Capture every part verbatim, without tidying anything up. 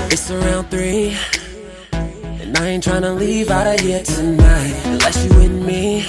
It's around three, and I ain't tryna leave out of here tonight unless you with me.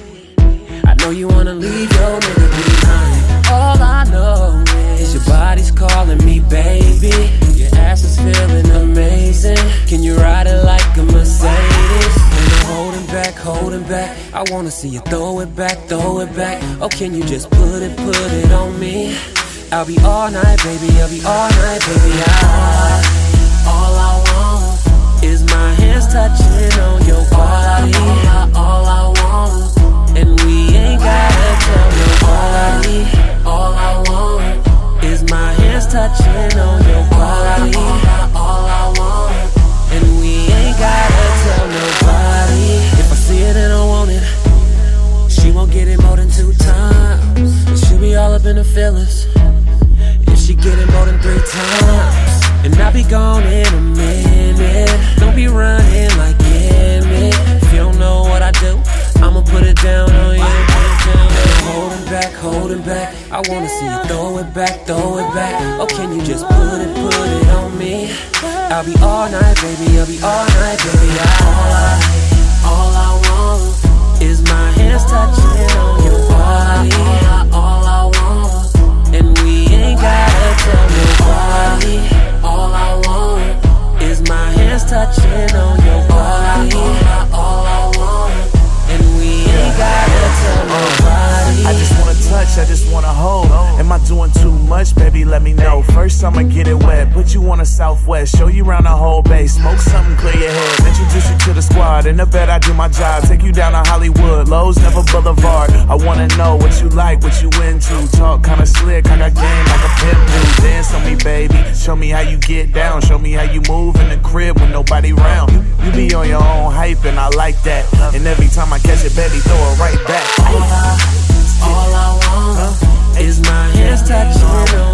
I know you wanna leave your nigga behind. All I know is your body's calling me, baby. Your ass is feeling amazing. Can you ride it like a Mercedes? When I'm holding back, holding back, I wanna see you throw it back, throw it back. Oh, can you just put it, put it on me? I'll be all night, baby, I'll be all night, baby. I, all I want is my hands touching on your body. All I, all I want, and we ain't gotta tell nobody. All I want is my hands touching on your body. All I, all I want, and we ain't gotta tell nobody. If I see it and I want it, she won't get it more than two times, and she'll be all up in the feelings. She get it more than three times, and I'll be gone in a minute. Don't be running like Emmett. If you don't know what I do, I'ma put it down on you. Holding back, holding back, I wanna see you throw it back, throw it back. Oh, can you just put it, put it on me? I'll be all night, baby, I'll be all night, baby. I, all I want is my hands touching on your body. All I, all I want, and we ain't gotta tell nobody. All I want is my hands touching on your body. All I, all I want, and we ain't gotta tell nobody. I just wanna touch, I just wanna hold. Am I doing too much, baby? Let me know. First I'ma get it wet, put you on a Southwest, show you around the whole bay, smoke something, clear your head, introduce you to the squad. In the bed I do my job, take you down to Hollywood, Lowe's, Never Boulevard. I wanna know what you like, what you into. Talk kinda slick, I got game like a pimp do. Dance on me, baby, show me how you get down, show me how you move in the crib when nobody round. You, you be on your own hype and I like that, and every time I catch it, baby, throw it right back. All I, all I want is my hands touching on